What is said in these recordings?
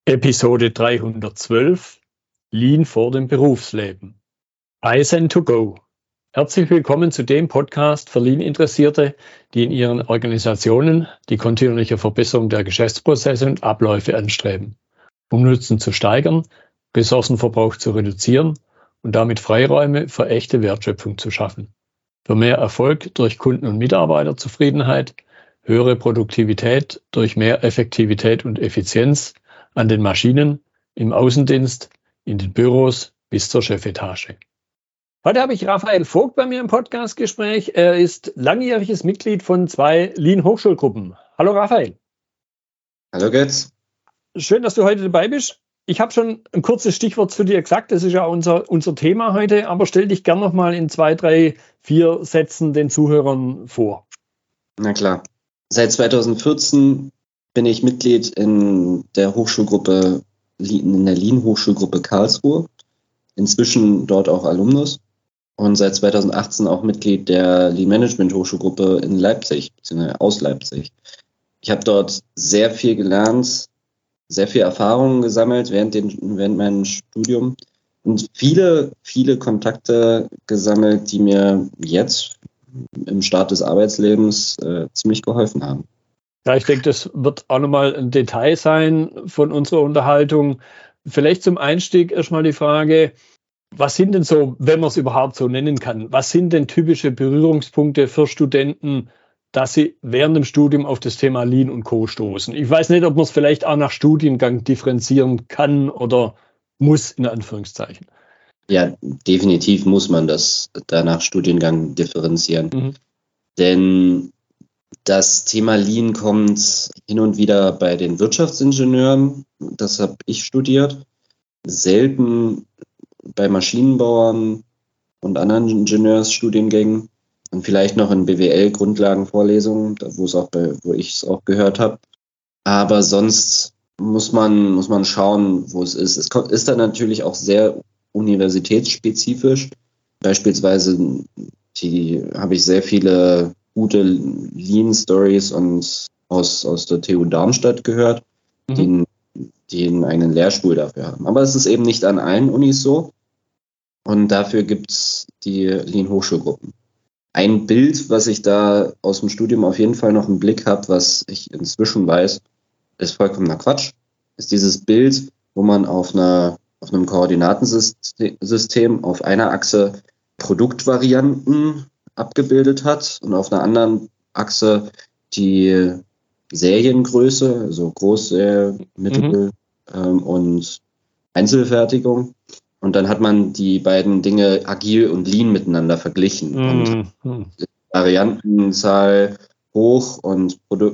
Episode 312 Lean vor dem Berufsleben. Kaizen2Go. Herzlich willkommen zu dem Podcast für Lean-Interessierte, die in ihren Organisationen die kontinuierliche Verbesserung der Geschäftsprozesse und Abläufe anstreben, um Nutzen zu steigern, Ressourcenverbrauch zu reduzieren und damit Freiräume für echte Wertschöpfung zu schaffen. Für mehr Erfolg durch Kunden- und Mitarbeiterzufriedenheit, höhere Produktivität durch mehr Effektivität und Effizienz an den Maschinen, im Außendienst, in den Büros bis zur Chefetage. Heute habe ich Raphael Vogt bei mir im Podcastgespräch. Er ist langjähriges Mitglied von 2 Lean-Hochschulgruppen. Hallo Raphael. Hallo Götz. Schön, dass du heute dabei bist. Ich habe schon ein kurzes Stichwort zu dir gesagt, das ist ja unser Thema heute, aber stell dich gern noch mal in 2, 3, 4 Sätzen den Zuhörern vor. Na klar. Seit 2014 bin ich Mitglied in der Hochschulgruppe, in der Lean-Hochschulgruppe Karlsruhe. Inzwischen dort auch Alumnus. Und seit 2018 auch Mitglied der Lean-Management-Hochschulgruppe in Leipzig, beziehungsweise aus Leipzig. Ich habe dort sehr viel gelernt, sehr viel Erfahrungen gesammelt während meinem Studium und viele Kontakte gesammelt, die mir jetzt im Start des Arbeitslebens ziemlich geholfen haben. Ja, ich denke, das wird auch nochmal ein Detail sein von unserer Unterhaltung. Vielleicht zum Einstieg erstmal die Frage, was sind denn so, wenn man es überhaupt so nennen kann, was sind denn typische Berührungspunkte für Studenten, dass sie während dem Studium auf das Thema Lean und Co. stoßen? Ich weiß nicht, ob man es vielleicht auch nach Studiengang differenzieren kann oder muss, in Anführungszeichen. Ja, definitiv muss man das danach Studiengang differenzieren. Denn das Thema Lean kommt hin und wieder bei den Wirtschaftsingenieuren, das habe ich studiert, selten bei Maschinenbauern und anderen Ingenieursstudiengängen und vielleicht noch in BWL-Grundlagenvorlesungen, wo ich es auch gehört habe. Aber sonst muss man schauen, wo es ist. Es ist dann natürlich auch sehr universitätsspezifisch. Beispielsweise habe ich sehr viele gute Lean-Stories und aus der TU Darmstadt gehört, die einen eigenen Lehrstuhl dafür haben. Aber es ist eben nicht an allen Unis so. Und dafür gibt es die Lean-Hochschulgruppen. Ein Bild, was ich da aus dem Studium auf jeden Fall noch im Blick habe, was ich inzwischen weiß, ist vollkommener Quatsch, ist dieses Bild, wo man auf einem Koordinatensystem auf einer Achse Produktvarianten abgebildet hat und auf einer anderen Achse die Seriengröße, also Großserie, Mittel und Einzelfertigung. Und dann hat man die beiden Dinge agil und lean miteinander verglichen. Und die Variantenzahl hoch und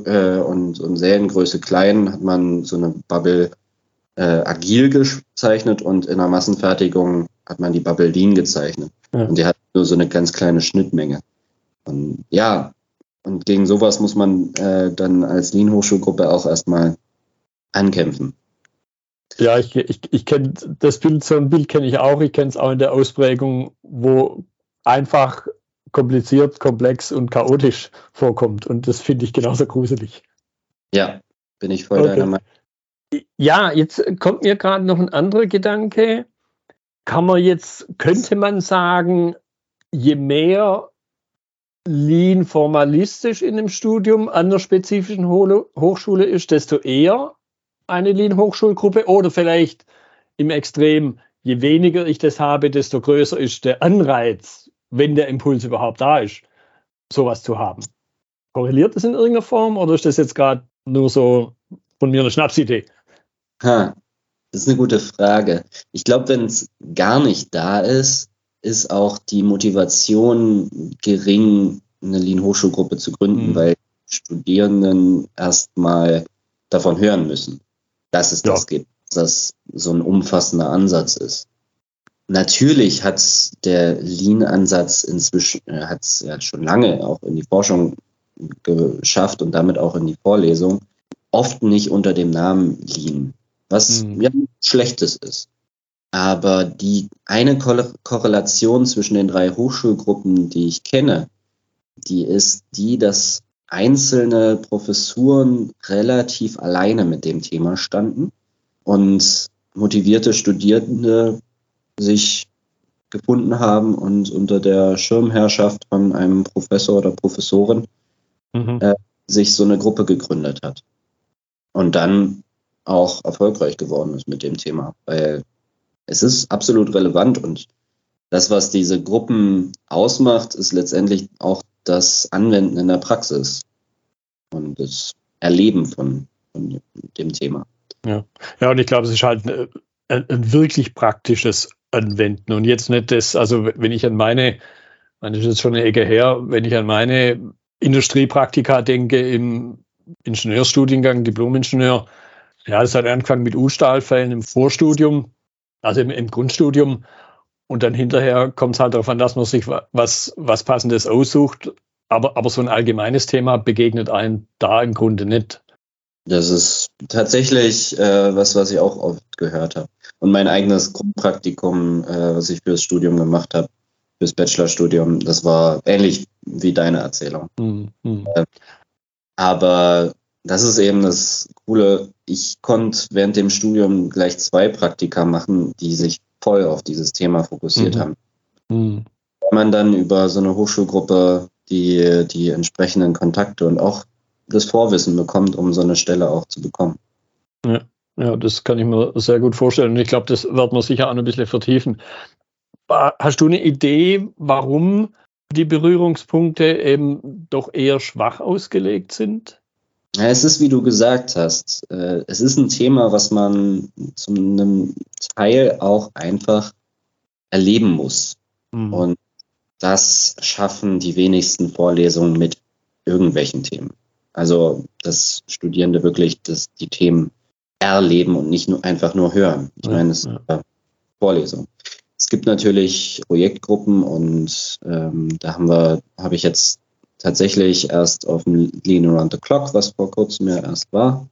Seriengröße klein hat man so eine Bubble agil gezeichnet und in der Massenfertigung hat man die Bubble lean gezeichnet. Ja. Und die hat nur so eine ganz kleine Schnittmenge. Und ja, und gegen sowas muss man dann als Lean-Hochschulgruppe auch erstmal ankämpfen. Ja, ich kenne das Bild, so ein Bild kenne ich auch. Ich kenne es auch in der Ausprägung, wo einfach kompliziert, komplex und chaotisch vorkommt. Und das finde ich genauso gruselig. Ja, bin ich voll deiner Meinung. Ja, jetzt kommt mir gerade noch ein anderer Gedanke. Könnte man sagen, je mehr Lean formalistisch in dem Studium an der spezifischen Hochschule ist, desto eher eine Lean-Hochschulgruppe, oder vielleicht im Extrem, je weniger ich das habe, desto größer ist der Anreiz, wenn der Impuls überhaupt da ist, sowas zu haben. Korreliert das in irgendeiner Form oder ist das jetzt gerade nur so von mir eine Schnapsidee? Das ist eine gute Frage. Ich glaube, wenn es gar nicht da ist, ist auch die Motivation gering, eine Lean-Hochschulgruppe zu gründen, weil Studierenden erstmal davon hören müssen, dass es das gibt, dass das so ein umfassender Ansatz ist. Natürlich hat der Lean-Ansatz inzwischen, hat schon lange auch in die Forschung geschafft und damit auch in die Vorlesung, oft nicht unter dem Namen Lean, was ja nichts Schlechtes ist. Aber die eine Korrelation zwischen den 3 Hochschulgruppen, die ich kenne, die ist die, dass einzelne Professuren relativ alleine mit dem Thema standen und motivierte Studierende sich gefunden haben und unter der Schirmherrschaft von einem Professor oder Professorin sich so eine Gruppe gegründet hat und dann auch erfolgreich geworden ist mit dem Thema, weil es ist absolut relevant und das, was diese Gruppen ausmacht, ist letztendlich auch das Anwenden in der Praxis und das Erleben von dem Thema. Ja, und ich glaube, es ist halt ein wirklich praktisches Anwenden und jetzt nicht das, also wenn ich an das ist jetzt schon eine Ecke her, wenn ich an meine Industriepraktika denke im Ingenieurstudiengang, Diplom-Ingenieur, ja, das hat angefangen mit U-Stahlfällen im Vorstudium, also im Grundstudium und dann hinterher kommt es halt darauf an, dass man sich was Passendes aussucht, aber so ein allgemeines Thema begegnet einem da im Grunde nicht. Das ist tatsächlich was ich auch oft gehört habe. Und mein eigenes Grundpraktikum, was ich fürs Studium gemacht habe, fürs Bachelorstudium, das war ähnlich wie deine Erzählung. Aber das ist eben das Coole. Ich konnte während dem Studium gleich 2 Praktika machen, die sich voll auf dieses Thema fokussiert haben. Wenn man dann über so eine Hochschulgruppe die entsprechenden Kontakte und auch das Vorwissen bekommt, um so eine Stelle auch zu bekommen. Ja, das kann ich mir sehr gut vorstellen. Und ich glaube, das wird man sicher auch noch ein bisschen vertiefen. Hast du eine Idee, warum die Berührungspunkte eben doch eher schwach ausgelegt sind? Ja, es ist, wie du gesagt hast, es ist ein Thema, was man zu einem Teil auch einfach erleben muss. Und das schaffen die wenigsten Vorlesungen mit irgendwelchen Themen. Also, dass Studierende wirklich die Themen erleben und nicht einfach nur hören. Ich meine, es ist eine Vorlesung. Es gibt natürlich Projektgruppen und da habe ich jetzt tatsächlich erst auf dem Lean Around the Clock, was vor kurzem ja erst war,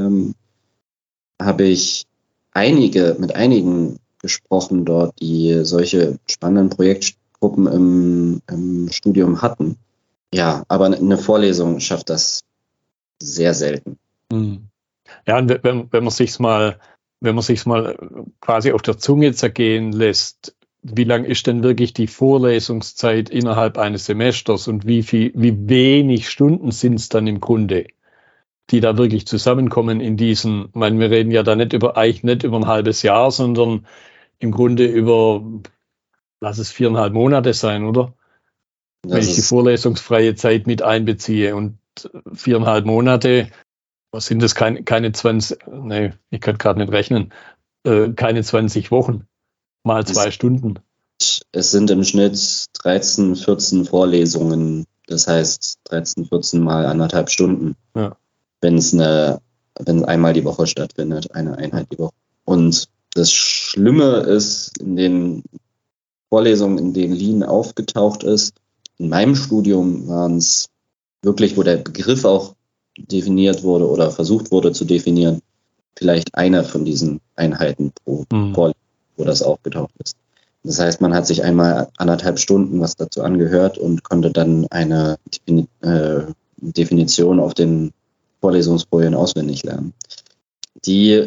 habe ich mit einigen gesprochen dort, die solche spannenden Projektgruppen im Studium hatten. Ja, aber eine Vorlesung schafft das sehr selten. Ja, und wenn man sich's mal quasi auf der Zunge zergehen lässt, wie lang ist denn wirklich die Vorlesungszeit innerhalb eines Semesters und wie wenig Stunden sind es dann im Grunde, die da wirklich zusammenkommen in diesen, ich meine, wir reden ja da eigentlich nicht über ein halbes Jahr, sondern im Grunde über, lass es 4,5 Monate sein, oder? Wenn ich die vorlesungsfreie Zeit mit einbeziehe und 4,5 Monate, was sind das, keine 20, nee, ich kann gerade nicht rechnen, keine 20 Wochen, mal 2 Stunden. Es sind im Schnitt 13, 14 Vorlesungen, das heißt 13, 14 mal 1,5 Stunden, wenn es einmal die Woche stattfindet, eine Einheit die Woche. Und das Schlimme ist, in den Vorlesungen, in denen Lean aufgetaucht ist, in meinem Studium waren es wirklich, wo der Begriff auch definiert wurde oder versucht wurde zu definieren, vielleicht eine von diesen Einheiten pro Vorlesung, wo das aufgetaucht ist. Das heißt, man hat sich einmal 1,5 Stunden was dazu angehört und konnte dann eine Definition auf den Vorlesungsfolien auswendig lernen. Die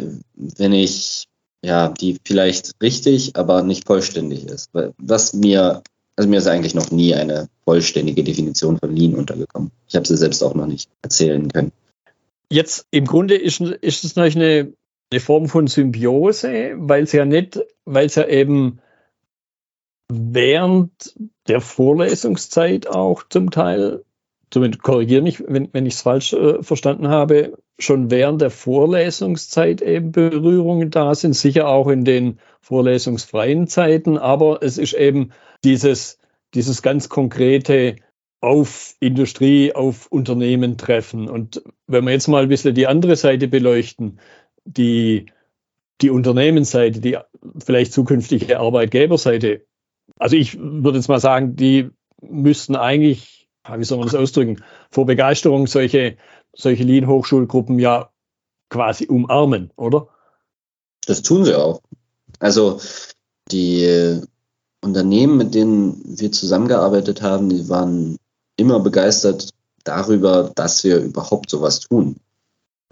vielleicht richtig, aber nicht vollständig ist. Mir ist eigentlich noch nie eine vollständige Definition von Lean untergekommen. Ich habe sie selbst auch noch nicht erzählen können. Jetzt im Grunde ist es natürlich eine Form von Symbiose, weil es ja eben während der Vorlesungszeit auch zum Teil, zumindest korrigiere mich, wenn ich es falsch verstanden habe, schon während der Vorlesungszeit eben Berührungen da sind, sicher auch in den vorlesungsfreien Zeiten, aber es ist eben dieses ganz konkrete auf Industrie, auf Unternehmen treffen. Und wenn wir jetzt mal ein bisschen die andere Seite beleuchten, die Unternehmensseite, die vielleicht zukünftige Arbeitgeberseite, also ich würde jetzt mal sagen, die müssten eigentlich, wie soll man das ausdrücken, vor Begeisterung solche Lean-Hochschulgruppen ja quasi umarmen, oder? Das tun sie auch. Also die Unternehmen, mit denen wir zusammengearbeitet haben, die waren immer begeistert darüber, dass wir überhaupt sowas tun. Ich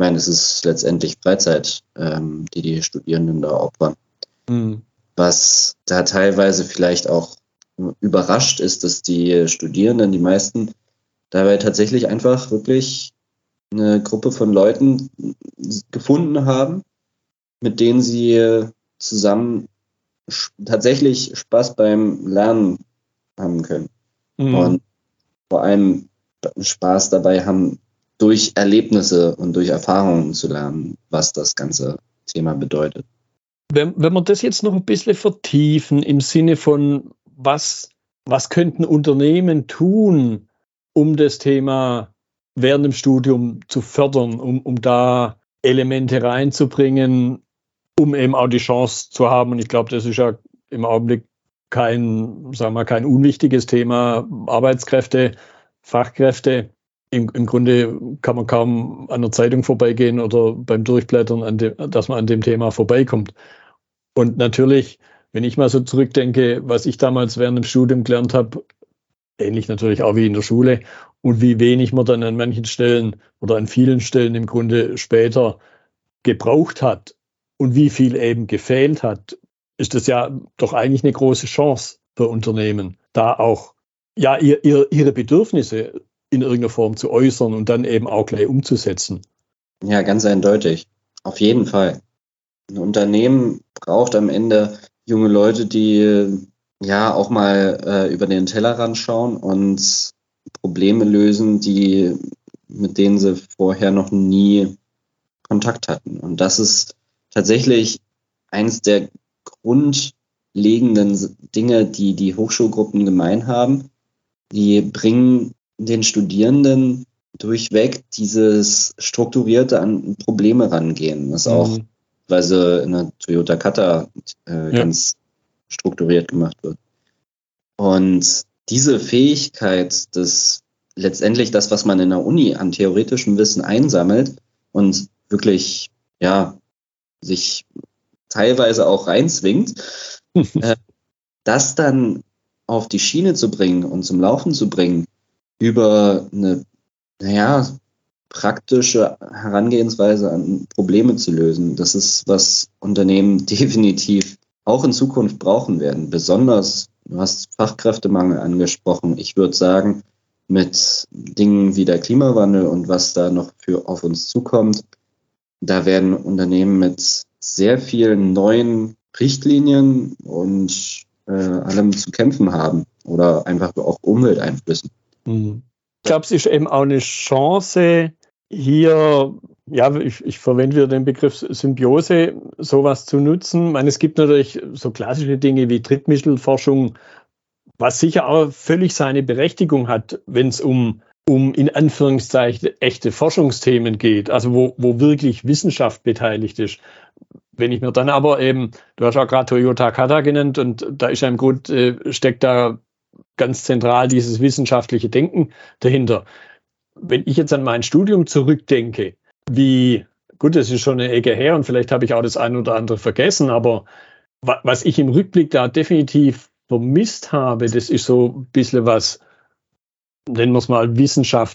meine, es ist letztendlich Freizeit, die Studierenden da opfern. Mhm. Was da teilweise vielleicht auch überrascht ist, dass die Studierenden, die meisten, dabei tatsächlich einfach wirklich eine Gruppe von Leuten gefunden haben, mit denen sie zusammen tatsächlich Spaß beim Lernen haben können. Mhm. Und vor allem Spaß dabei haben, durch Erlebnisse und durch Erfahrungen zu lernen, was das ganze Thema bedeutet. Wenn wir das jetzt noch ein bisschen vertiefen im Sinne von, was könnten Unternehmen tun, um das Thema während dem Studium zu fördern, um da Elemente reinzubringen, um eben auch die Chance zu haben. Und ich glaube, das ist ja im Augenblick kein unwichtiges Thema. Arbeitskräfte, Fachkräfte. Im Grunde kann man kaum an der Zeitung vorbeigehen oder beim Durchblättern, dass man an dem Thema vorbeikommt. Und natürlich, wenn ich mal so zurückdenke, was ich damals während dem Studium gelernt habe, ähnlich natürlich auch wie in der Schule, und wie wenig man dann an manchen Stellen oder an vielen Stellen im Grunde später gebraucht hat und wie viel eben gefehlt hat, ist das ja doch eigentlich eine große Chance für Unternehmen, da auch ja ihre Bedürfnisse in irgendeiner Form zu äußern und dann eben auch gleich umzusetzen. Ja, ganz eindeutig. Auf jeden Fall. Ein Unternehmen braucht am Ende junge Leute, die ja auch mal über den Tellerrand schauen und Probleme lösen, mit denen sie vorher noch nie Kontakt hatten. Und das ist tatsächlich eins der grundlegenden Dinge, die Hochschulgruppen gemein haben. Die bringen den Studierenden durchweg dieses strukturierte an Probleme rangehen, was auch weil in der Toyota Kata ganz strukturiert gemacht wird. Und diese Fähigkeit, letztendlich das, was man in der Uni an theoretischem Wissen einsammelt und wirklich sich teilweise auch reinzwingt, das dann auf die Schiene zu bringen und zum Laufen zu bringen über eine praktische Herangehensweise an Probleme zu lösen. Das ist, was Unternehmen definitiv auch in Zukunft brauchen werden. Besonders, du hast Fachkräftemangel angesprochen. Ich würde sagen, mit Dingen wie der Klimawandel und was da noch auf uns zukommt, da werden Unternehmen mit sehr vielen neuen Richtlinien und allem zu kämpfen haben oder einfach auch Umwelteinflüssen. Ich glaube, es ist eben auch eine Chance, hier, ich verwende wieder den Begriff Symbiose, sowas zu nutzen. Ich meine, es gibt natürlich so klassische Dinge wie Drittmittelforschung, was sicher auch völlig seine Berechtigung hat, wenn es um in Anführungszeichen echte Forschungsthemen geht, also wo wirklich Wissenschaft beteiligt ist. Wenn ich mir dann aber eben, du hast auch gerade Toyota Kata genannt, und da ist ja im Grunde, steckt da ganz zentral dieses wissenschaftliche Denken dahinter. Wenn ich jetzt an mein Studium zurückdenke, das ist schon eine Ecke her und vielleicht habe ich auch das eine oder andere vergessen, aber was ich im Rückblick da definitiv vermisst habe, das ist so ein bisschen was, nennen wir es mal Wissenschaft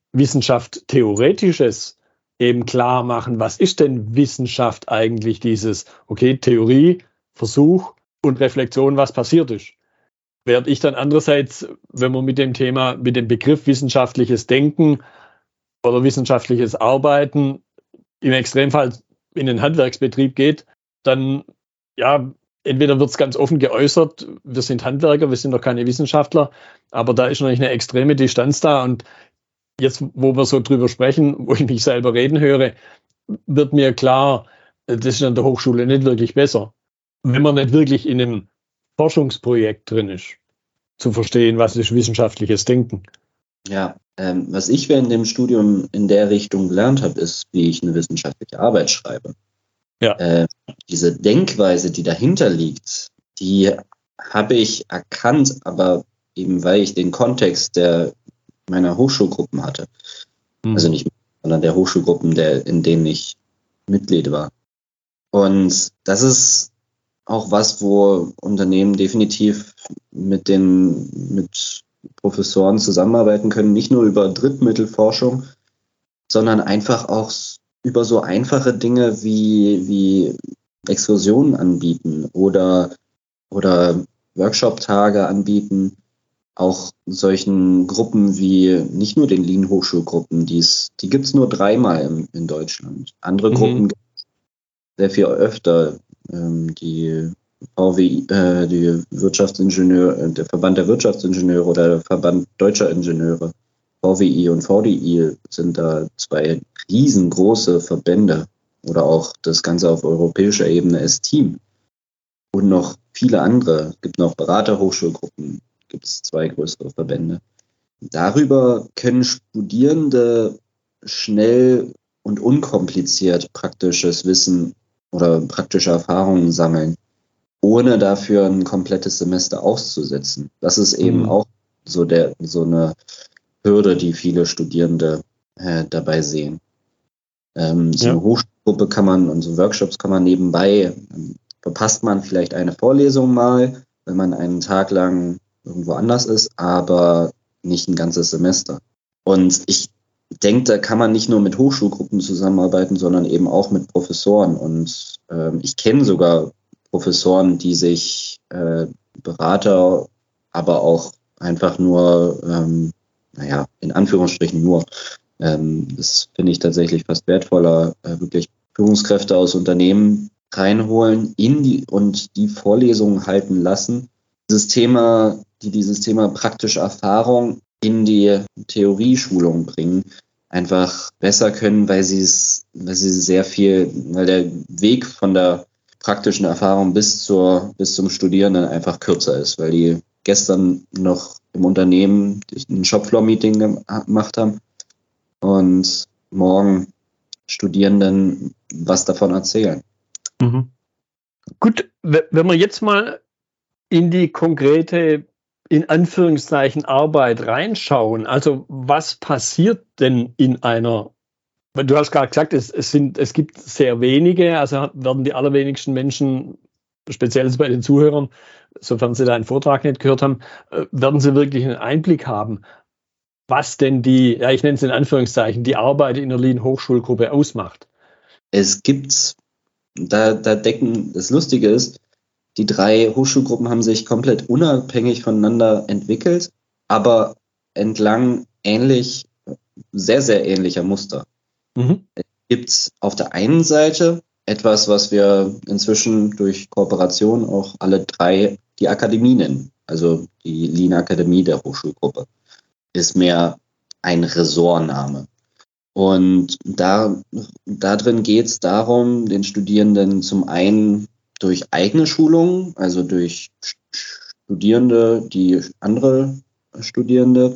Theoretisches, eben klar machen, was ist denn Wissenschaft eigentlich, dieses, okay, Theorie, Versuch und Reflexion, was passiert ist. Während ich dann andererseits, wenn man mit dem Begriff wissenschaftliches Denken oder wissenschaftliches Arbeiten im Extremfall in den Handwerksbetrieb geht, dann, entweder wird es ganz offen geäußert, wir sind Handwerker, wir sind doch keine Wissenschaftler, aber da ist natürlich eine extreme Distanz da, und jetzt, wo wir so drüber sprechen, wo ich mich selber reden höre, wird mir klar, das ist an der Hochschule nicht wirklich besser. Wenn man nicht wirklich in einem Forschungsprojekt drin ist, zu verstehen, was ist wissenschaftliches Denken. Ja, was ich während dem Studium in der Richtung gelernt habe, ist, wie ich eine wissenschaftliche Arbeit schreibe. Ja. Diese Denkweise, die dahinter liegt, die habe ich erkannt, aber eben weil ich den Kontext meiner Hochschulgruppen hatte. Also nicht, sondern der Hochschulgruppen, in denen ich Mitglied war. Und das ist auch was, wo Unternehmen definitiv mit Professoren zusammenarbeiten können, nicht nur über Drittmittelforschung, sondern einfach auch über so einfache Dinge wie Exkursionen anbieten oder Workshop-Tage anbieten, auch solchen Gruppen wie nicht nur den Lean-Hochschulgruppen, die gibt es nur 3-mal in Deutschland. Andere Gruppen gibt es sehr viel öfter. Die VWI, die Wirtschaftsingenieure, der Verband der Wirtschaftsingenieure oder der Verband Deutscher Ingenieure, VWI und VDI sind da 2 riesengroße Verbände oder auch das Ganze auf europäischer Ebene S-Team und noch viele andere. Es gibt noch Beraterhochschulgruppen, gibt es 2 größere Verbände. Darüber können Studierende schnell und unkompliziert praktisches Wissen oder praktische Erfahrungen sammeln, ohne dafür ein komplettes Semester auszusetzen. Das ist eben auch so eine Hürde, die viele Studierende dabei sehen. So eine Hochschulgruppe kann man und so Workshops kann man nebenbei, verpasst man vielleicht eine Vorlesung mal, wenn man einen Tag lang irgendwo anders ist, aber nicht ein ganzes Semester. Und ich denke, da kann man nicht nur mit Hochschulgruppen zusammenarbeiten, sondern eben auch mit Professoren. Und ich kenne sogar Professoren, die sich Berater, aber auch einfach nur, in Anführungsstrichen nur, das finde ich tatsächlich fast wertvoller, wirklich Führungskräfte aus Unternehmen reinholen und die Vorlesungen halten lassen. Dieses Thema praktische Erfahrung in die Theorieschulung bringen, einfach besser können, weil der Weg von der praktischen Erfahrung bis zum Studierenden einfach kürzer ist, weil die gestern noch im Unternehmen ein Shopfloor-Meeting gemacht haben und morgen Studierenden was davon erzählen. Mhm. Gut, wenn wir jetzt mal in die konkrete, in Anführungszeichen, Arbeit reinschauen, also was passiert denn in einer, du hast gerade gesagt, es gibt sehr wenige, also werden die allerwenigsten Menschen, speziell bei den Zuhörern, sofern sie deinen Vortrag nicht gehört haben, werden sie wirklich einen Einblick haben, was denn ich nenne es in Anführungszeichen, die Arbeit in der Lean-Hochschulgruppe ausmacht. Es gibt, das Lustige ist, die 3 Hochschulgruppen haben sich komplett unabhängig voneinander entwickelt, aber entlang sehr, sehr ähnlicher Muster. Es gibt auf der einen Seite etwas, was wir inzwischen durch Kooperation auch alle 3 die Akademie nennen. Also die Lean-Akademie der Hochschulgruppe ist mehr ein Ressortname. Und da drin geht es darum, den Studierenden zum einen durch eigene Schulungen, also durch Studierende, die anderen Studierenden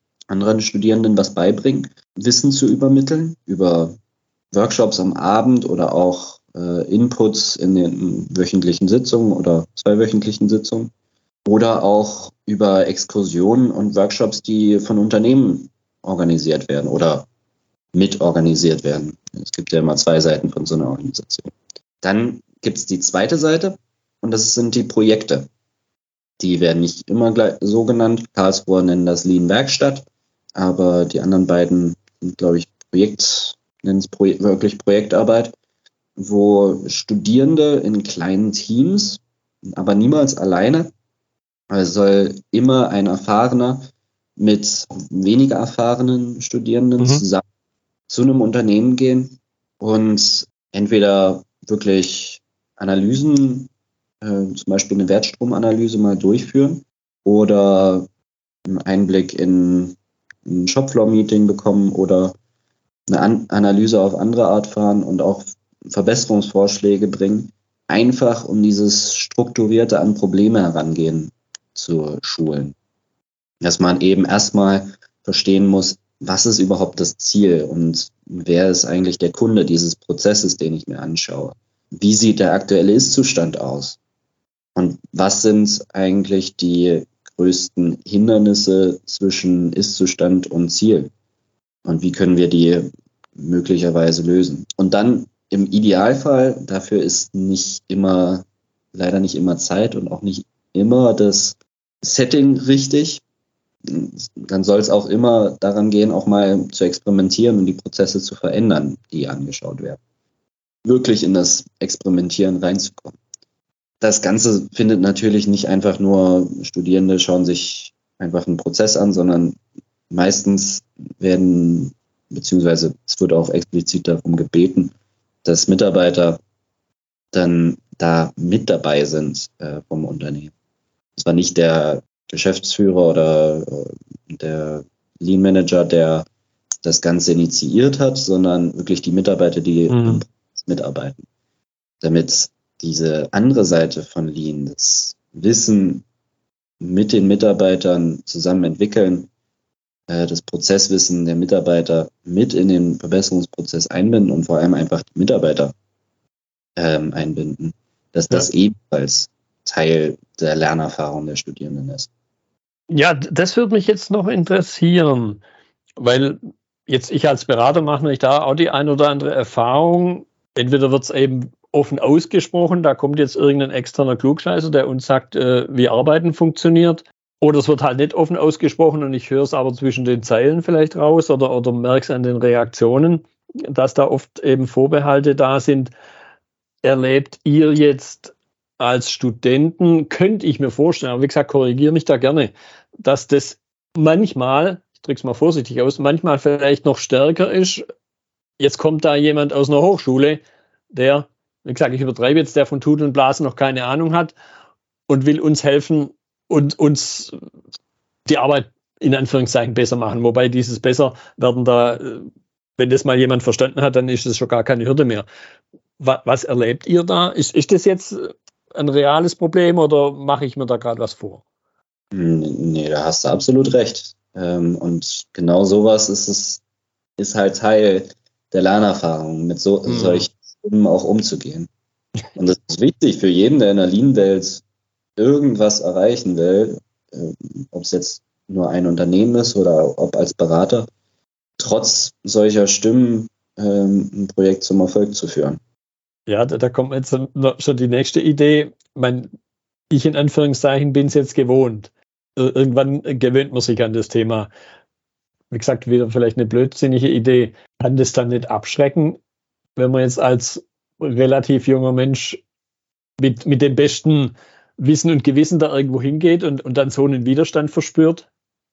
was beibringen, Wissen zu übermitteln über Workshops am Abend oder auch Inputs in den wöchentlichen Sitzungen oder 2-wöchentlichen Sitzungen oder auch über Exkursionen und Workshops, die von Unternehmen organisiert werden oder mitorganisiert werden. Es gibt ja immer 2 Seiten von so einer Organisation. Dann gibt es die zweite Seite und das sind die Projekte. Die werden nicht immer so genannt. Karlsruher nennen das Lean-Werkstatt, aber die anderen beiden sind, glaube ich, wirklich Projektarbeit, wo Studierende in kleinen Teams, aber niemals alleine, also soll immer ein Erfahrener mit weniger erfahrenen Studierenden zusammen zu einem Unternehmen gehen und entweder wirklich Analysen, zum Beispiel eine Wertstromanalyse mal durchführen oder einen Einblick in ein Shopfloor-Meeting bekommen oder eine Analyse auf andere Art fahren und auch Verbesserungsvorschläge bringen, einfach um dieses strukturierte an Probleme herangehen zu schulen. Dass man eben erstmal verstehen muss, was ist überhaupt das Ziel und wer ist eigentlich der Kunde dieses Prozesses, den ich mir anschaue? Wie sieht der aktuelle Ist-Zustand aus? Und was sind eigentlich die größten Hindernisse zwischen Ist-Zustand und Ziel? Und wie können wir die möglicherweise lösen? Und dann im Idealfall, dafür ist leider nicht immer Zeit und auch nicht immer das Setting richtig, dann soll es auch immer daran gehen, auch mal zu experimentieren und die Prozesse zu verändern, die angeschaut werden. Wirklich in das Experimentieren reinzukommen. Das Ganze findet natürlich nicht einfach nur, Studierende schauen sich einfach einen Prozess an, sondern meistens beziehungsweise es wird auch explizit darum gebeten, dass Mitarbeiter dann da mit dabei sind vom Unternehmen. Es war nicht der Geschäftsführer oder der Lean Manager, der das Ganze initiiert hat, sondern wirklich die Mitarbeiter, die mitarbeiten. Damit diese andere Seite von Lean, das Wissen mit den Mitarbeitern zusammen entwickeln, das Prozesswissen der Mitarbeiter mit in den Verbesserungsprozess einbinden und vor allem einfach die Mitarbeiter einbinden, dass das ebenfalls Teil der Lernerfahrung der Studierenden ist. Ja, das würde mich jetzt noch interessieren, weil jetzt ich als Berater mache natürlich da auch die ein oder andere Erfahrung. Entweder wird es eben offen ausgesprochen, da kommt jetzt irgendein externer Klugscheißer, der uns sagt, wie Arbeiten funktioniert. Oder es wird halt nicht offen ausgesprochen und ich höre es aber zwischen den Zeilen vielleicht raus oder merke es an den Reaktionen, dass da oft eben Vorbehalte da sind. Erlebt ihr jetzt als Studenten, könnte ich mir vorstellen, aber wie gesagt, korrigiere mich da gerne, dass das manchmal, ich drücke es mal vorsichtig aus, manchmal vielleicht noch stärker ist. Jetzt kommt da jemand aus einer Hochschule, der, wie gesagt, ich übertreibe jetzt, der von Tut und Blasen noch keine Ahnung hat und will uns helfen und uns die Arbeit in Anführungszeichen besser machen. Wobei dieses besser werden da, wenn das mal jemand verstanden hat, dann ist das schon gar keine Hürde mehr. Was erlebt ihr da? Ist das jetzt ein reales Problem oder mache ich mir da gerade was vor? Nee, da hast du absolut recht. Und genau sowas ist halt Teil der Lernerfahrung, mit solchen Stimmen auch umzugehen. Und das ist wichtig für jeden, der in der Lean-Welt irgendwas erreichen will, ob es jetzt nur ein Unternehmen ist oder ob als Berater, trotz solcher Stimmen ein Projekt zum Erfolg zu führen. Ja, da kommt jetzt schon die nächste Idee. Ich in Anführungszeichen bin es jetzt gewohnt. Irgendwann gewöhnt man sich an das Thema. Wie gesagt, wieder vielleicht eine blödsinnige Idee. Kann das dann nicht abschrecken, wenn man jetzt als relativ junger Mensch mit dem besten Wissen und Gewissen da irgendwo hingeht und dann so einen Widerstand verspürt?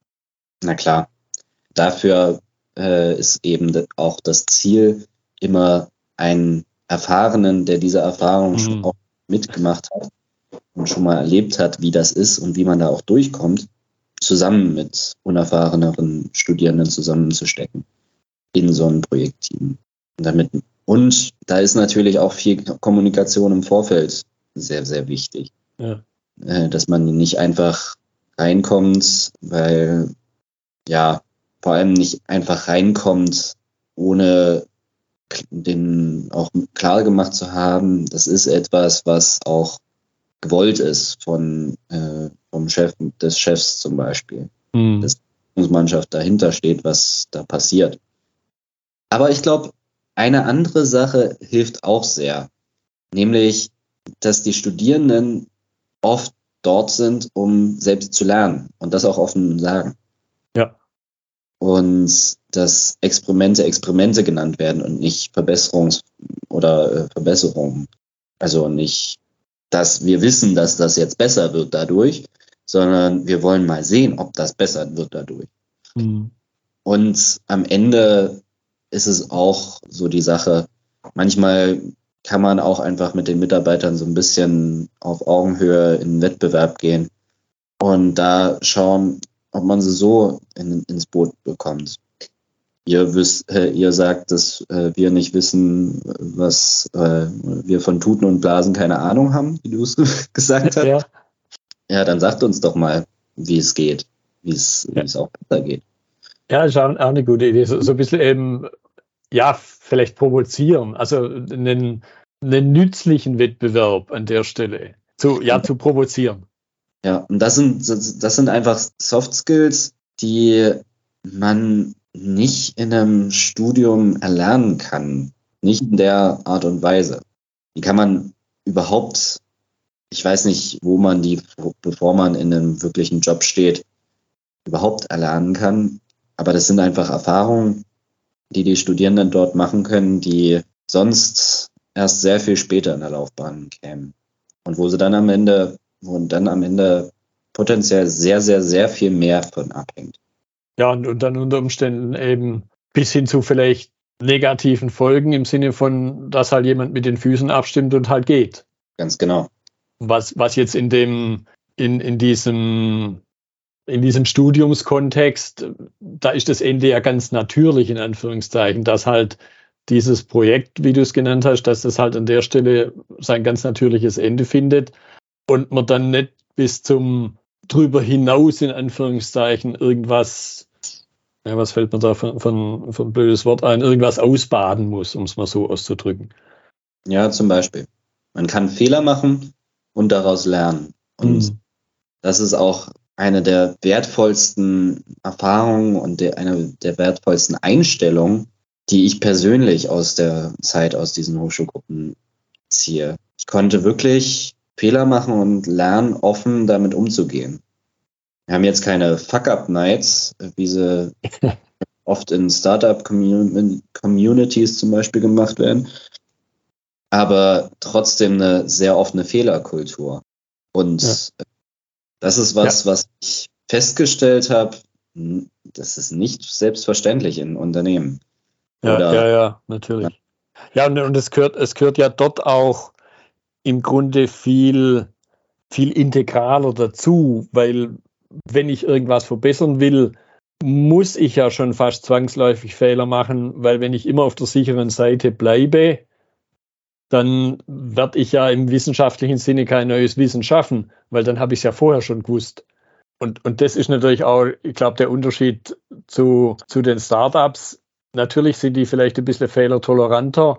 Na klar. Dafür ist eben auch das Ziel, immer einen Erfahrenen, der diese Erfahrung schon auch mitgemacht hat und schon mal erlebt hat, wie das ist und wie man da auch durchkommt, zusammen mit unerfahreneren Studierenden zusammenzustecken in so einem Projektteam. Und da ist natürlich auch viel Kommunikation im Vorfeld sehr, sehr wichtig. Ja. Dass man nicht einfach reinkommt, weil vor allem nicht einfach reinkommt, ohne den auch klar gemacht zu haben, das ist etwas, was auch gewollt ist vom Chef, des Chefs zum Beispiel. Dass die Mannschaft dahinter steht, was da passiert. Aber ich glaube, eine andere Sache hilft auch sehr, nämlich, dass die Studierenden oft dort sind, um selbst zu lernen und das auch offen sagen. Ja. Und dass Experimente genannt werden und nicht Verbesserungen. Also nicht, dass wir wissen, dass das jetzt besser wird dadurch, sondern wir wollen mal sehen, ob das besser wird dadurch. Und am Ende ist es auch so die Sache, manchmal kann man auch einfach mit den Mitarbeitern so ein bisschen auf Augenhöhe in den Wettbewerb gehen und da schauen, ob man sie so ins Boot bekommt. Ihr sagt, dass wir nicht wissen, was wir von Tuten und Blasen keine Ahnung haben, wie du es gesagt hast. Ja, dann sagt uns doch mal, wie es geht, wie es auch besser geht. Ja, ist auch eine gute Idee. So ein bisschen eben, vielleicht provozieren, also einen nützlichen Wettbewerb an der Stelle zu provozieren. Ja, und das sind einfach Soft Skills, die man nicht in einem Studium erlernen kann. Nicht in der Art und Weise. Die kann man überhaupt, ich weiß nicht, wo man die, bevor man in einem wirklichen Job steht, überhaupt erlernen kann. Aber das sind einfach Erfahrungen, die die Studierenden dort machen können, die sonst erst sehr viel später in der Laufbahn kämen. Und wo dann am Ende potenziell sehr, sehr, sehr viel mehr von abhängt. Ja, und dann unter Umständen eben bis hin zu vielleicht negativen Folgen im Sinne von, dass halt jemand mit den Füßen abstimmt und halt geht. Ganz genau. Was jetzt in diesem Studiumskontext, da ist das Ende ja ganz natürlich, in Anführungszeichen, dass halt dieses Projekt, wie du es genannt hast, dass das halt an der Stelle sein ganz natürliches Ende findet und man dann nicht bis zum drüber hinaus, in Anführungszeichen, irgendwas, ja, was fällt mir da für ein blödes Wort ein, irgendwas ausbaden muss, um es mal so auszudrücken. Ja, zum Beispiel. Man kann Fehler machen und daraus lernen. Und das ist auch eine der wertvollsten Erfahrungen und eine der wertvollsten Einstellungen, die ich persönlich aus der Zeit aus diesen Hochschulgruppen ziehe. Ich konnte wirklich Fehler machen und lernen, offen damit umzugehen. Wir haben jetzt keine Fuck-Up-Nights, wie sie oft in Startup-Communities zum Beispiel gemacht werden, aber trotzdem eine sehr offene Fehlerkultur. Und das ist was ich festgestellt habe, das ist nicht selbstverständlich in Unternehmen. Ja, natürlich. Ja, und es gehört ja dort auch im Grunde viel integraler dazu, weil wenn ich irgendwas verbessern will, muss ich ja schon fast zwangsläufig Fehler machen, weil wenn ich immer auf der sicheren Seite bleibe, dann werde ich ja im wissenschaftlichen Sinne kein neues Wissen schaffen, weil dann habe ich es ja vorher schon gewusst. Und das ist natürlich auch, ich glaube, der Unterschied zu den Startups. Natürlich sind die vielleicht ein bisschen fehlertoleranter,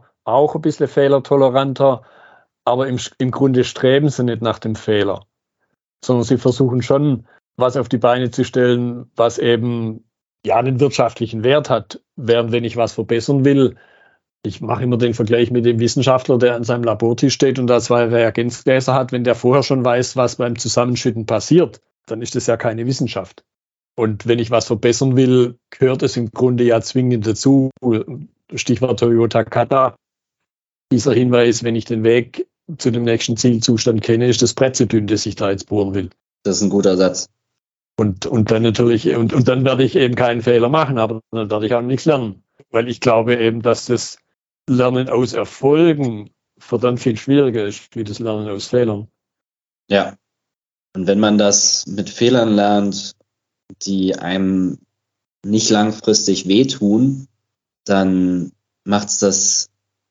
aber im Grunde streben sie nicht nach dem Fehler, sondern sie versuchen schon, was auf die Beine zu stellen, was eben ja einen wirtschaftlichen Wert hat. Während wenn ich was verbessern will, ich mache immer den Vergleich mit dem Wissenschaftler, der an seinem Labortisch steht und da 2 Reagenzgläser hat, wenn der vorher schon weiß, was beim Zusammenschütten passiert, dann ist das ja keine Wissenschaft. Und wenn ich was verbessern will, gehört es im Grunde ja zwingend dazu. Stichwort Toyota Kata. Dieser Hinweis, wenn ich den Weg zu dem nächsten Zielzustand kenne, ist das Brett zu dünn, das ich da jetzt bohren will. Das ist ein guter Satz. Und dann natürlich, und dann werde ich eben keinen Fehler machen, aber dann werde ich auch nichts lernen. Weil ich glaube eben, dass das Lernen aus Erfolgen verdammt viel schwieriger ist, wie das Lernen aus Fehlern. Ja. Und wenn man das mit Fehlern lernt, die einem nicht langfristig wehtun, dann macht es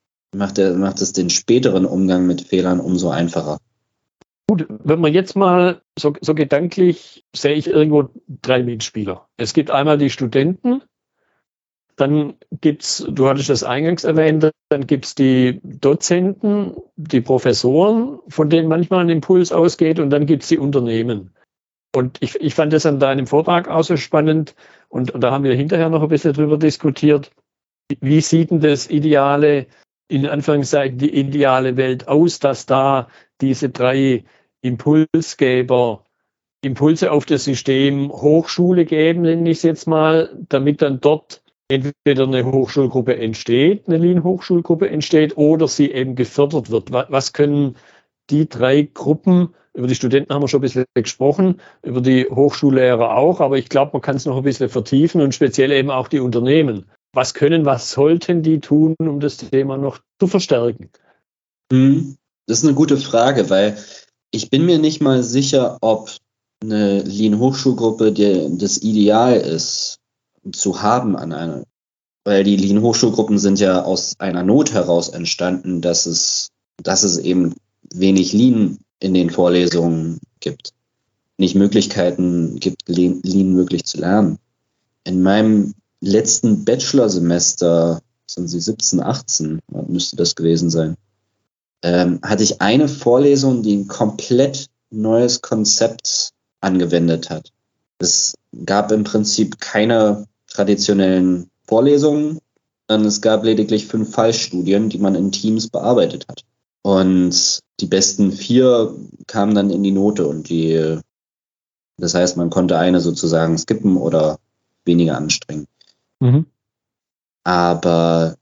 den späteren Umgang mit Fehlern umso einfacher. Gut, wenn man jetzt mal so gedanklich, sehe ich irgendwo 3 Mitspieler. Es gibt einmal die Studenten, dann gibt's, du hattest das eingangs erwähnt, dann gibt's die Dozenten, die Professoren, von denen manchmal ein Impuls ausgeht, und dann gibt's die Unternehmen. Und ich fand das an deinem Vortrag auch so spannend, und da haben wir hinterher noch ein bisschen drüber diskutiert. Wie sieht denn das ideale, in Anführungszeichen die ideale Welt aus, dass da diese 3 Impulsgeber Impulse auf das System Hochschule geben, nenne ich es jetzt mal, damit dann dort entweder eine Hochschulgruppe entsteht, eine Lean-Hochschulgruppe entsteht, oder sie eben gefördert wird. Was können die 3 Gruppen, über die Studenten haben wir schon ein bisschen gesprochen, über die Hochschullehrer auch, aber ich glaube, man kann es noch ein bisschen vertiefen, und speziell eben auch die Unternehmen. Was sollten die tun, um das Thema noch zu verstärken? Das ist eine gute Frage, weil ich bin mir nicht mal sicher, ob eine Lean-Hochschulgruppe das Ideal ist, zu haben weil die Lean-Hochschulgruppen sind ja aus einer Not heraus entstanden, dass es eben wenig Lean in den Vorlesungen gibt, nicht Möglichkeiten gibt, Lean wirklich zu lernen. In meinem letzten Bachelorsemester, sind sie 17, 18, müsste das gewesen sein, hatte ich eine Vorlesung, die ein komplett neues Konzept angewendet hat. Es gab im Prinzip keine traditionellen Vorlesungen, sondern es gab lediglich 5 Fallstudien, die man in Teams bearbeitet hat. Und die besten 4 kamen dann in die Note, und die Das heißt, man konnte eine sozusagen skippen oder weniger anstrengen. Aber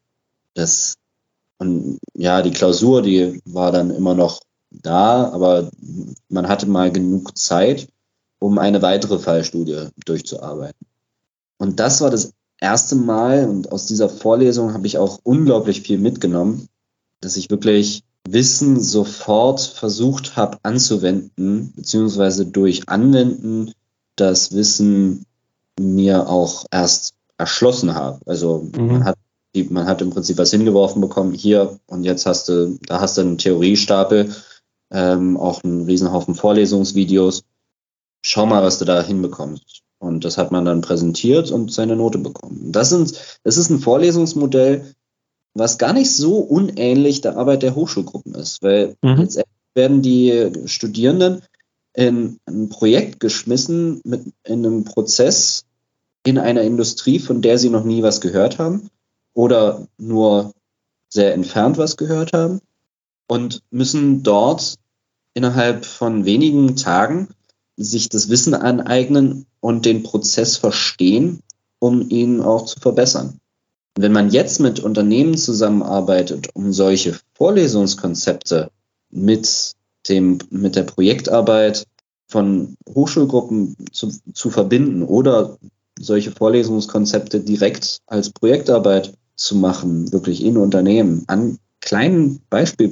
die Klausur, die war dann immer noch da, aber man hatte mal genug Zeit, um eine weitere Fallstudie durchzuarbeiten. Und das war das erste Mal, und aus dieser Vorlesung habe ich auch unglaublich viel mitgenommen, dass ich wirklich Wissen sofort versucht habe anzuwenden, beziehungsweise durch Anwenden das Wissen mir auch erst erschlossen habe. Also man hat im Prinzip was hingeworfen bekommen, hier, und jetzt hast du einen Theoriestapel, auch einen Riesenhaufen Vorlesungsvideos. Schau mal, was du da hinbekommst. Und das hat man dann präsentiert und seine Note bekommen. Das ist ein Vorlesungsmodell, was gar nicht so unähnlich der Arbeit der Hochschulgruppen ist, weil letztendlich werden die Studierenden in ein Projekt geschmissen in einem Prozess in einer Industrie, von der sie noch nie was gehört haben oder nur sehr entfernt was gehört haben, und müssen dort innerhalb von wenigen Tagen sich das Wissen aneignen und den Prozess verstehen, um ihn auch zu verbessern. Wenn man jetzt mit Unternehmen zusammenarbeitet, um solche Vorlesungskonzepte mit der Projektarbeit von Hochschulgruppen zu verbinden oder solche Vorlesungskonzepte direkt als Projektarbeit zu machen, wirklich in Unternehmen, an kleinen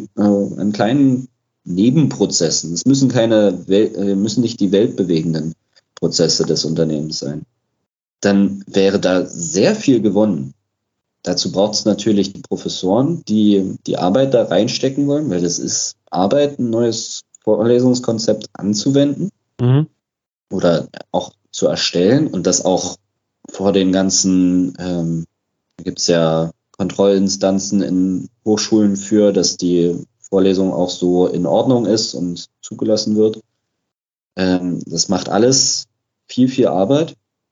Nebenprozessen. Es müssen müssen nicht die weltbewegenden Prozesse des Unternehmens sein. Dann wäre da sehr viel gewonnen. Dazu braucht es natürlich die Professoren, die die Arbeit da reinstecken wollen, weil das ist Arbeit, ein neues Vorlesungskonzept anzuwenden oder auch zu erstellen und das auch vor den ganzen, da gibt es ja Kontrollinstanzen in Hochschulen für, dass die Vorlesung auch so in Ordnung ist und zugelassen wird. Das macht alles viel, viel Arbeit,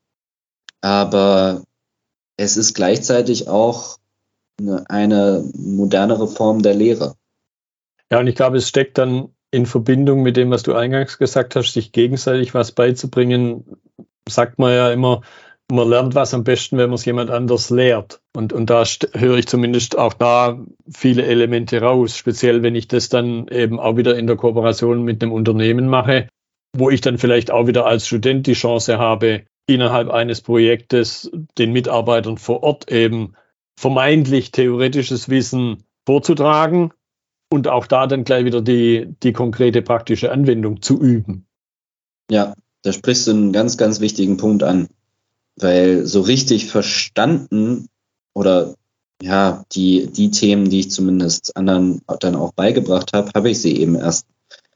aber es ist gleichzeitig auch eine modernere Form der Lehre. Ja, und ich glaube, es steckt dann in Verbindung mit dem, was du eingangs gesagt hast, sich gegenseitig was beizubringen, sagt man ja immer, man lernt was am besten, wenn man es jemand anders lehrt. Und da höre ich zumindest auch da viele Elemente raus, speziell wenn ich das dann eben auch wieder in der Kooperation mit einem Unternehmen mache, wo ich dann vielleicht auch wieder als Student die Chance habe, innerhalb eines Projektes den Mitarbeitern vor Ort eben vermeintlich theoretisches Wissen vorzutragen und auch da dann gleich wieder die konkrete praktische Anwendung zu üben. Ja, da sprichst du einen ganz, ganz wichtigen Punkt an, weil so richtig verstanden oder ja, die Themen, die ich zumindest anderen dann auch beigebracht habe, habe ich eben erst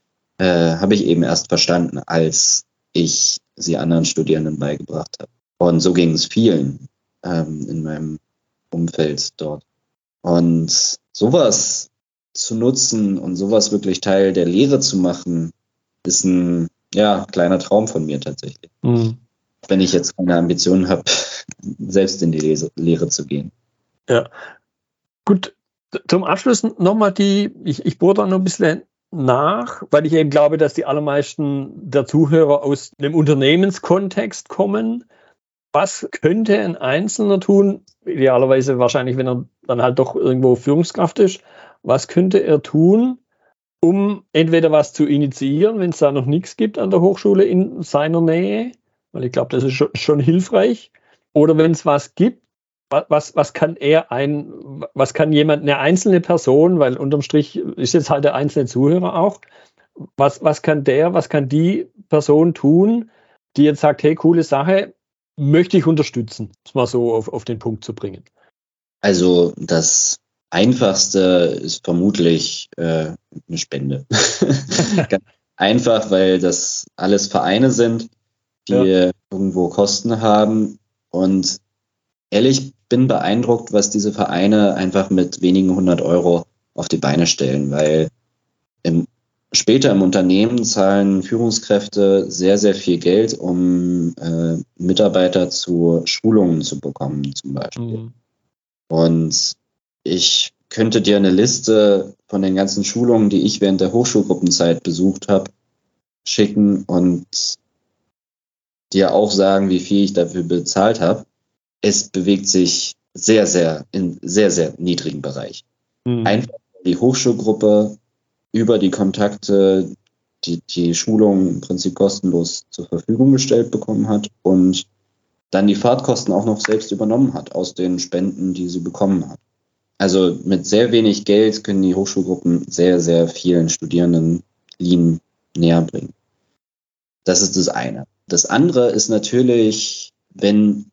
verstanden, als ich sie anderen Studierenden beigebracht habe. Und so ging es vielen in meinem Umfeld dort. Und sowas zu nutzen und sowas wirklich Teil der Lehre zu machen, ist ein kleiner Traum von mir tatsächlich. Wenn ich jetzt keine Ambitionen habe, selbst in die Lehre zu gehen. Ja, gut. Zum Abschluss nochmal ich bohre da noch ein bisschen nach, weil ich eben glaube, dass die allermeisten der Zuhörer aus dem Unternehmenskontext kommen. Was könnte ein Einzelner tun, idealerweise wahrscheinlich, wenn er dann halt doch irgendwo Führungskraft ist, was könnte er tun, um entweder was zu initiieren, wenn es da noch nichts gibt an der Hochschule in seiner Nähe, weil ich glaube, das ist schon hilfreich, oder wenn es was gibt, was kann jemand, eine einzelne Person, weil unterm Strich ist jetzt halt der einzelne Zuhörer auch, was kann die Person tun, die jetzt sagt, hey, coole Sache, möchte ich unterstützen, das mal so auf den Punkt zu bringen? Also das Einfachste ist vermutlich eine Spende. Ganz einfach, weil das alles Vereine sind, die irgendwo Kosten haben, und ehrlich, bin beeindruckt, was diese Vereine einfach mit wenigen 100 Euro auf die Beine stellen, weil später im Unternehmen zahlen Führungskräfte sehr, sehr viel Geld, um Mitarbeiter zu Schulungen zu bekommen, zum Beispiel. Und ich könnte dir eine Liste von den ganzen Schulungen, die ich während der Hochschulgruppenzeit besucht habe, schicken, und dir auch sagen, wie viel ich dafür bezahlt habe. Es bewegt sich sehr, sehr niedrigen Bereich. Einfach die Hochschulgruppe über die Kontakte die Schulung im Prinzip kostenlos zur Verfügung gestellt bekommen hat und dann die Fahrtkosten auch noch selbst übernommen hat aus den Spenden, die sie bekommen hat. Also mit sehr wenig Geld können die Hochschulgruppen sehr, sehr vielen Studierenden Lean näher bringen. Das ist das eine. Das andere ist natürlich, wenn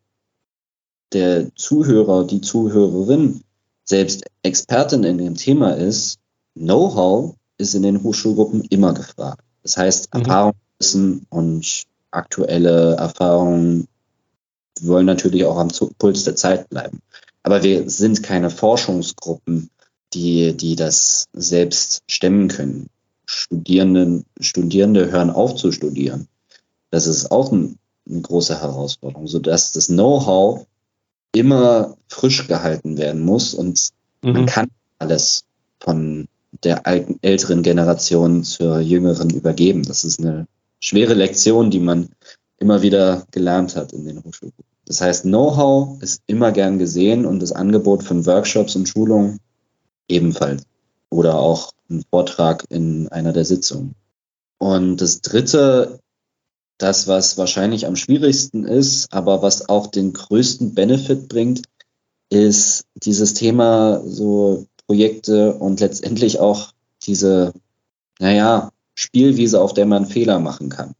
der Zuhörer, die Zuhörerin selbst Expertin in dem Thema ist, Know-how ist in den Hochschulgruppen immer gefragt. Das heißt, Erfahrungswissen und aktuelle Erfahrungen wollen natürlich auch am Puls der Zeit bleiben. Aber wir sind keine Forschungsgruppen, die das selbst stemmen können. Studierende hören auf zu studieren. Das ist auch eine große Herausforderung, sodass das Know-how immer frisch gehalten werden muss und man kann alles von der älteren Generation zur jüngeren übergeben. Das ist eine schwere Lektion, die man immer wieder gelernt hat in den Hochschulen. Das heißt, Know-how ist immer gern gesehen und das Angebot von Workshops und Schulungen ebenfalls. Oder auch ein Vortrag in einer der Sitzungen. Und das Dritte, das, was wahrscheinlich am schwierigsten ist, aber was auch den größten Benefit bringt, ist dieses Thema so Projekte und letztendlich auch diese, Spielwiese, auf der man Fehler machen kann.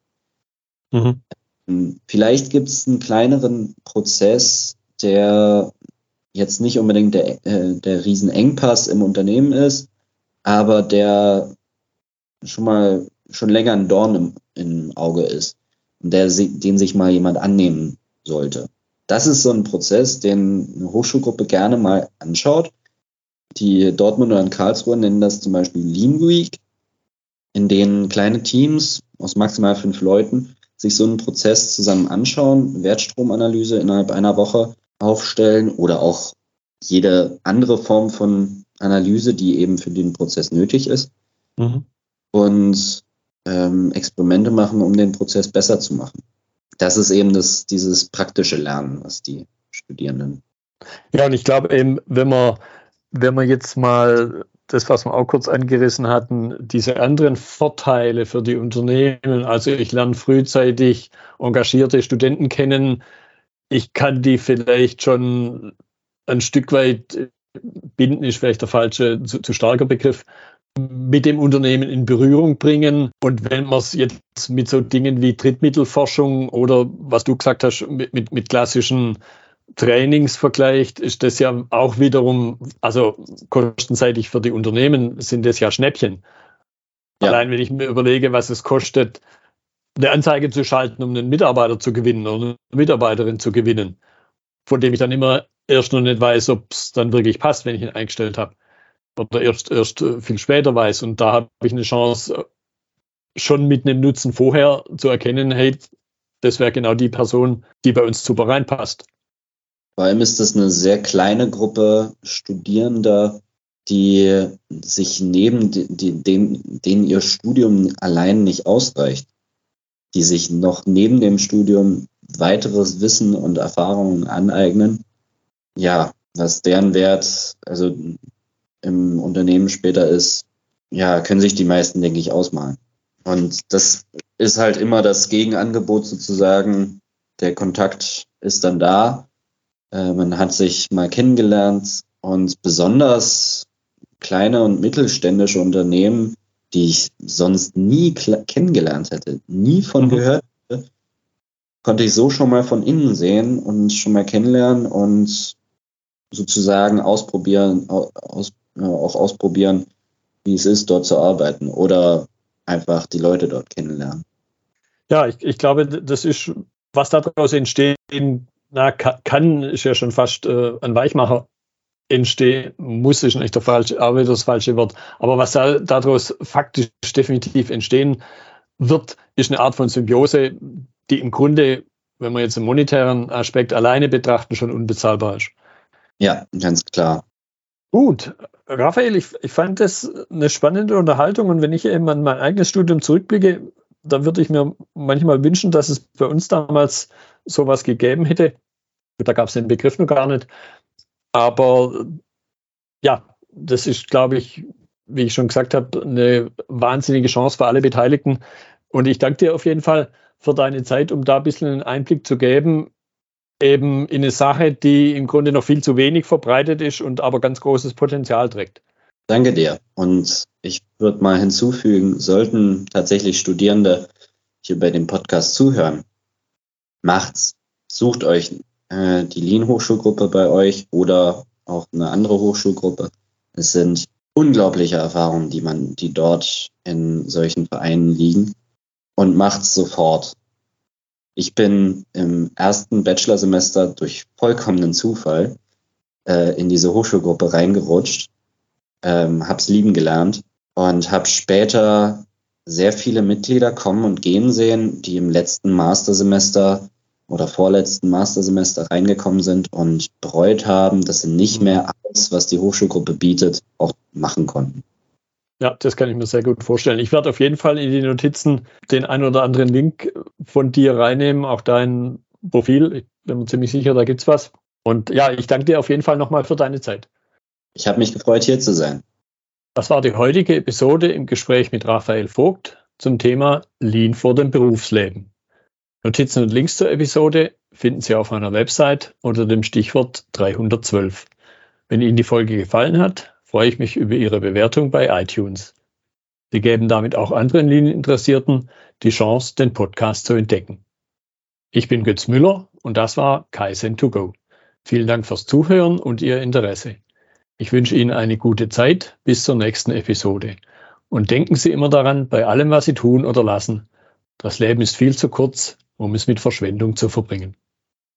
Vielleicht gibt es einen kleineren Prozess, der jetzt nicht unbedingt der Riesenengpass im Unternehmen ist, aber der schon länger ein Dorn im Auge ist und den sich mal jemand annehmen sollte. Das ist so ein Prozess, den eine Hochschulgruppe gerne mal anschaut. Die Dortmunder und Karlsruhe nennen das zum Beispiel Lean Week, in denen kleine Teams aus maximal 5 Leuten sich so einen Prozess zusammen anschauen, Wertstromanalyse innerhalb einer Woche aufstellen oder auch jede andere Form von Analyse, die eben für den Prozess nötig ist und Experimente machen, um den Prozess besser zu machen. Das ist eben dieses praktische Lernen, was die Studierenden. Ja, und ich glaube eben, wenn man jetzt mal das, was wir auch kurz angerissen hatten, diese anderen Vorteile für die Unternehmen, also ich lerne frühzeitig engagierte Studenten kennen, ich kann die vielleicht schon ein Stück weit binden, ist vielleicht der falsche, zu starker Begriff, mit dem Unternehmen in Berührung bringen. Und wenn man es jetzt mit so Dingen wie Drittmittelforschung oder was du gesagt hast, mit klassischen Trainings vergleicht, ist das ja auch wiederum, also kostenseitig für die Unternehmen sind das ja Schnäppchen. Ja. Allein wenn ich mir überlege, was es kostet, eine Anzeige zu schalten, um einen Mitarbeiter zu gewinnen oder eine Mitarbeiterin zu gewinnen, von dem ich dann immer erst noch nicht weiß, ob es dann wirklich passt, wenn ich ihn eingestellt habe. Oder erst viel später weiß. Und da habe ich eine Chance, schon mit einem Nutzen vorher zu erkennen, hey, das wäre genau die Person, die bei uns super reinpasst. Vor allem ist das eine sehr kleine Gruppe Studierender, die sich neben denen ihr Studium allein nicht ausreicht, die sich noch neben dem Studium weiteres Wissen und Erfahrungen aneignen. Ja, was deren Wert also im Unternehmen später ist, ja, können sich die meisten, denke ich, ausmalen. Und das ist halt immer das Gegenangebot sozusagen. Der Kontakt ist dann da. Man hat sich mal kennengelernt und besonders kleine und mittelständische Unternehmen, die ich sonst nie kennengelernt hätte, nie von gehört hätte, konnte ich so schon mal von innen sehen und schon mal kennenlernen und sozusagen ausprobieren, wie es ist, dort zu arbeiten oder einfach die Leute dort kennenlernen. Ja, ich glaube, das ist, was daraus entstehen kann, ist ja schon fast ein Weichmacher entstehen, muss ist nicht das falsche Wort, aber was daraus faktisch definitiv entstehen wird, ist eine Art von Symbiose, die im Grunde, wenn wir jetzt einen monetären Aspekt alleine betrachten, schon unbezahlbar ist. Ja, ganz klar. Gut, Raphael, ich fand das eine spannende Unterhaltung und wenn ich eben an mein eigenes Studium zurückblicke, da würde ich mir manchmal wünschen, dass es bei uns damals sowas gegeben hätte. Da gab es den Begriff noch gar nicht. Aber ja, das ist, glaube ich, wie ich schon gesagt habe, eine wahnsinnige Chance für alle Beteiligten. Und ich danke dir auf jeden Fall für deine Zeit, um da ein bisschen einen Einblick zu geben, eben in eine Sache, die im Grunde noch viel zu wenig verbreitet ist und aber ganz großes Potenzial trägt. Danke dir. Und ich würde mal hinzufügen, sollten tatsächlich Studierende hier bei dem Podcast zuhören, macht's. Sucht euch die Lean-Hochschulgruppe bei euch oder auch eine andere Hochschulgruppe. Es sind unglaubliche Erfahrungen, die dort in solchen Vereinen liegen, und macht's sofort. Ich bin im ersten Bachelorsemester durch vollkommenen Zufall in diese Hochschulgruppe reingerutscht, hab's lieben gelernt und habe später sehr viele Mitglieder kommen und gehen sehen, die im letzten Mastersemester oder vorletzten Mastersemester reingekommen sind und bereut haben, dass sie nicht mehr alles, was die Hochschulgruppe bietet, auch machen konnten. Ja, das kann ich mir sehr gut vorstellen. Ich werde auf jeden Fall in die Notizen den ein oder anderen Link von dir reinnehmen, auch dein Profil. Ich bin mir ziemlich sicher, da gibt's was. Und ja, ich danke dir auf jeden Fall nochmal für deine Zeit. Ich habe mich gefreut, hier zu sein. Das war die heutige Episode im Gespräch mit Raphael Vogt zum Thema Lean vor dem Berufsleben. Notizen und Links zur Episode finden Sie auf meiner Website unter dem Stichwort 312. Wenn Ihnen die Folge gefallen hat, freue ich mich über Ihre Bewertung bei iTunes. Sie geben damit auch anderen Lean-Interessierten die Chance, den Podcast zu entdecken. Ich bin Götz Müller und das war Kaizen2Go. Vielen Dank fürs Zuhören und Ihr Interesse. Ich wünsche Ihnen eine gute Zeit bis zur nächsten Episode. Und denken Sie immer daran, bei allem, was Sie tun oder lassen, das Leben ist viel zu kurz, um es mit Verschwendung zu verbringen.